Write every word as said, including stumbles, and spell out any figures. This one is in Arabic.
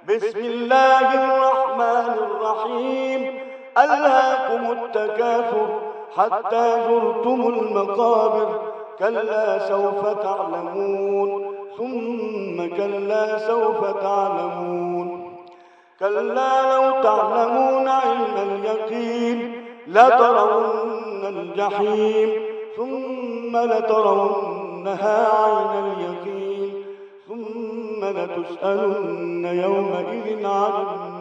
بسم الله الرحمن الرحيم. ألهاكم التكاثر حتى زرتم المقابر، كلا سوف تعلمون ثم كلا سوف تعلمون. كلا لو تعلمون علم اليقين لترون الجحيم ثم لترونها عين اليقين ثم لتسألن يومئذ عن